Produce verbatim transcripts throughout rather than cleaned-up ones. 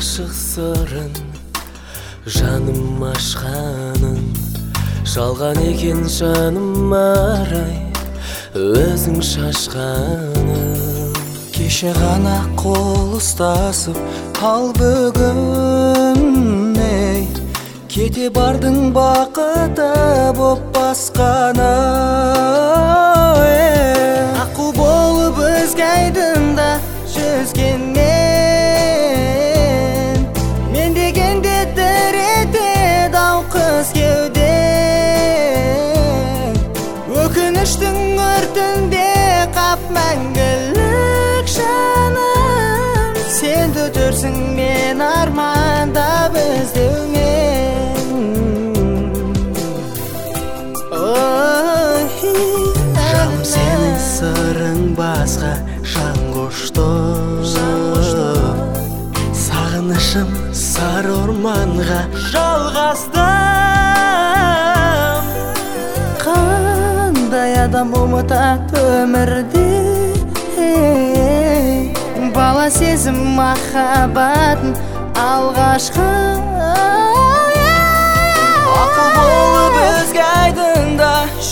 ашық сырын жаным ашқанын жалған екен жаным арай өзің шашқаның. Кеше ғана қол ұстасып ал бүгін ей кете бардың бақыты боп басқана. Аққу болып өзге айдында жүзгенмен мен дегенде дір етеді ау қыз кеуде. Өкініштің өртінде қап мәңгілік жаным, сен өтерсің мен армандап іздеумен. Жаным сенің сырың басқа жан қошты, сағынышым сары орманға жалғастым. Қандай адам ұмытады өмірде бала сезім махаббатын алғашқы. Аққу болып өзге айдында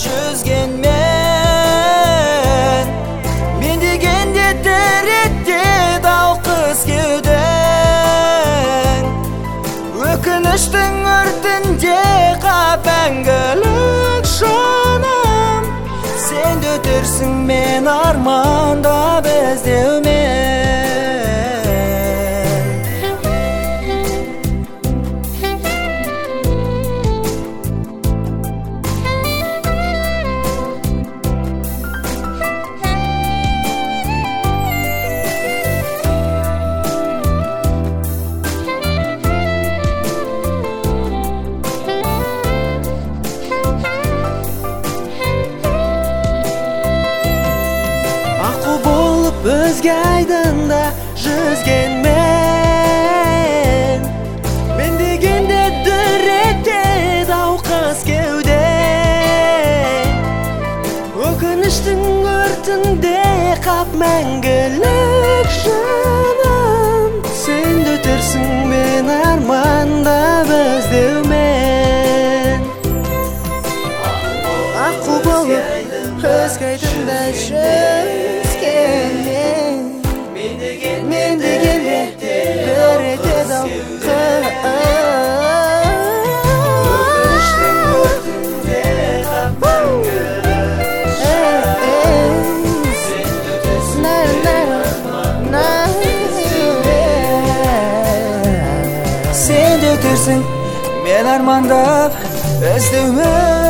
жүзгенмен мен дегенде дір етеді ау қыз кеудең. Өкініштің өртінде қап мәңгілік жаным, сен өтерсің мен армандап іздеумен. Өзге айдында жүзгенмен мен дегенде дір етеді ау қыз кеуде. Өкініштің өртінде қап мәңгілік жаным, сен өтерсің мен армандап іздеумен. Аққу болып өзге айдында жүзгенмен мен дегенде дір етеді ау қыз. Өкініштің өртінде қап мәңгілік жаным, сен өтерсің мен армандап іздеумен.